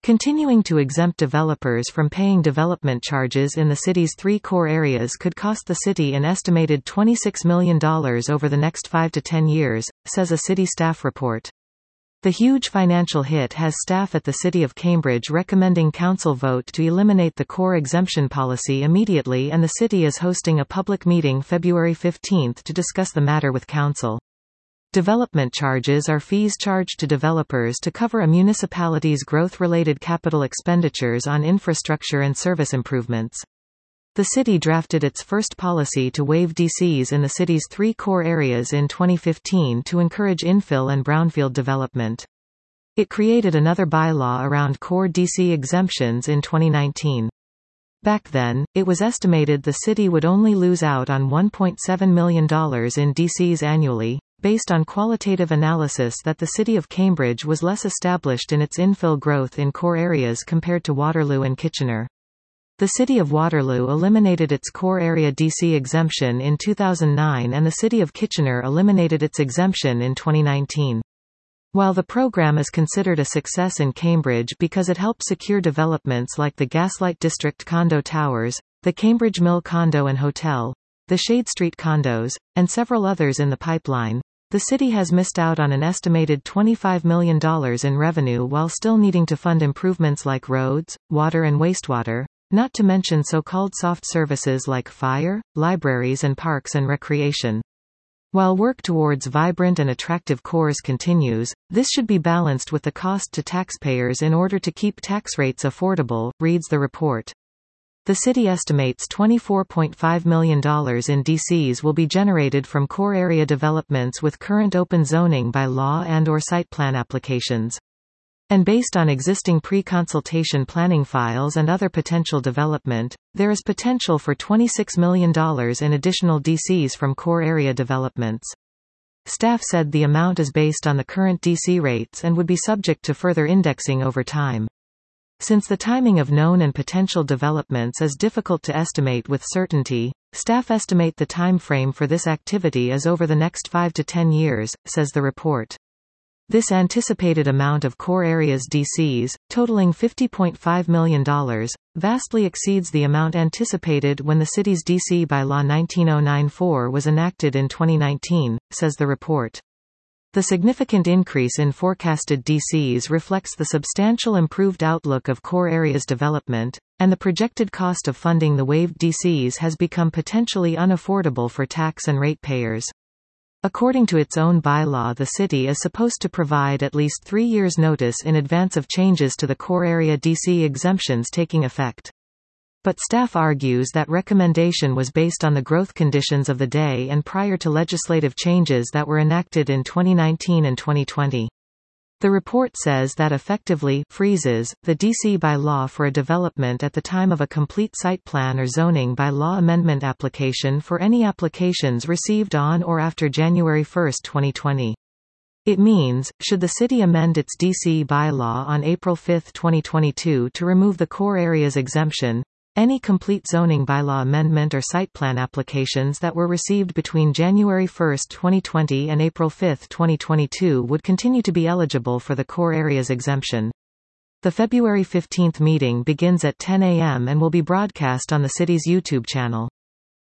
Continuing to exempt developers from paying development charges in the city's 3 core areas could cost the city an estimated $26 million over the next 5 to 10 years, says a city staff report. The huge financial hit has staff at the City of Cambridge recommending council vote to eliminate the core exemption policy immediately, and the city is hosting a public meeting February 15 to discuss the matter with council. Development charges are fees charged to developers to cover a municipality's growth-related capital expenditures on infrastructure and service improvements. The city drafted its first policy to waive DCs in the city's 3 core areas in 2015 to encourage infill and brownfield development. It created another bylaw around core DC exemptions in 2019. Back then, it was estimated the city would only lose out on $1.7 million in DCs annually, based on qualitative analysis that the City of Cambridge was less established in its infill growth in core areas compared to Waterloo and Kitchener. The City of Waterloo eliminated its core area DC exemption in 2009, and the City of Kitchener eliminated its exemption in 2019. While the program is considered a success in Cambridge because it helped secure developments like the Gaslight District condo towers, the Cambridge Mill condo and hotel, the Shade Street condos, and several others in the pipeline, the city has missed out on an estimated $25 million in revenue while still needing to fund improvements like roads, water and wastewater, not to mention so-called soft services like fire, libraries and parks and recreation. While work towards vibrant and attractive cores continues, this should be balanced with the cost to taxpayers in order to keep tax rates affordable, reads the report. The city estimates $24.5 million in DCs will be generated from core area developments with current open zoning by law and/or site plan applications. And based on existing pre-consultation planning files and other potential development, there is potential for $26 million in additional DCs from core area developments. Staff said the amount is based on the current DC rates and would be subject to further indexing over time. Since the timing of known and potential developments is difficult to estimate with certainty, staff estimate the time frame for this activity is over the next 5 to 10 years, says the report. This anticipated amount of core areas DCs, totaling $50.5 million, vastly exceeds the amount anticipated when the city's DC bylaw 19094 was enacted in 2019, says the report. The significant increase in forecasted DCs reflects the substantial improved outlook of core areas development, and the projected cost of funding the waived DCs has become potentially unaffordable for tax and ratepayers. According to its own bylaw, the city is supposed to provide at least 3 years' notice in advance of changes to the core area DC exemptions taking effect. But staff argues that recommendation was based on the growth conditions of the day and prior to legislative changes that were enacted in 2019 and 2020. The report says that effectively freezes the DC by law for a development at the time of a complete site plan or zoning by law amendment application for any applications received on or after January 1, 2020. It means, should the city amend its DC bylaw on April 5, 2022 to remove the core areas exemption, any complete zoning bylaw amendment or site plan applications that were received between January 1, 2020 and April 5, 2022 would continue to be eligible for the core areas exemption. The February 15 meeting begins at 10 a.m. and will be broadcast on the city's YouTube channel.